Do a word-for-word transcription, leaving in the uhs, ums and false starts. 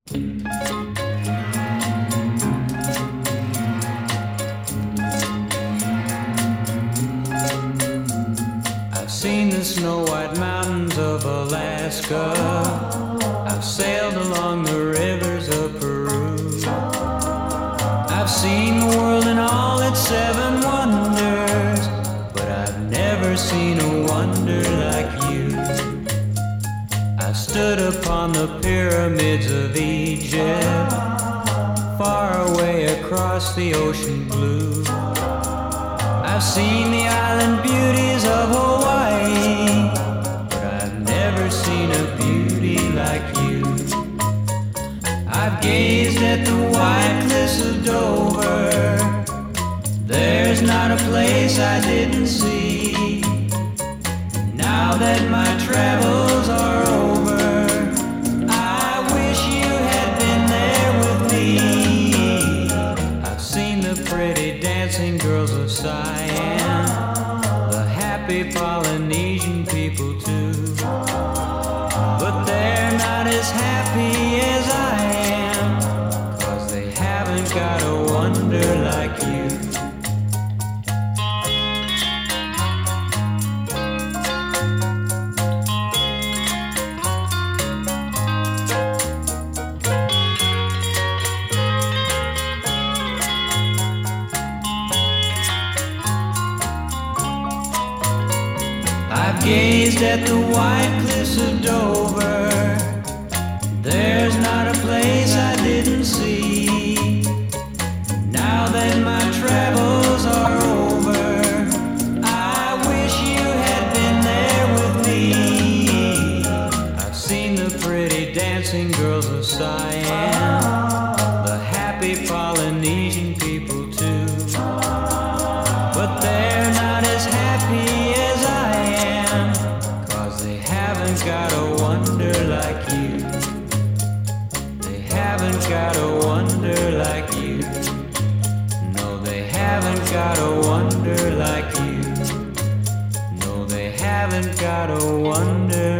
I've seen the snow-white mountains of Alaska. I've sailed along the rivers of Peru. I've seen the world in all its seven wonders, but I've never seen a wonder like you. I stood upon the pyramids of Egypt, far away across the ocean blue. I've seen the island beauties of Hawaii, but I've never seen a beauty like you. I've gazed at the white cliffs of Dover. There's not a place I didn't see. Now that my travels are over, I wish you had been there with me. I've seen the pretty dancing girls of Siam, the happy Polynesian people too, but they're not as happy as I am, 'cause they haven't got a wonder like you. I've gazed at the white cliffs of Dover. There's not a place I didn't see. Now that my travels are over, I wish you had been there with me. I've seen the pretty dancing girls of Siam, the happy Polynesian people too, but they're not as happy as I am, 'cause they haven't got a wonder like you. They haven't got a wonder like you. No, they haven't got a wonder like you. No, they haven't got a wonder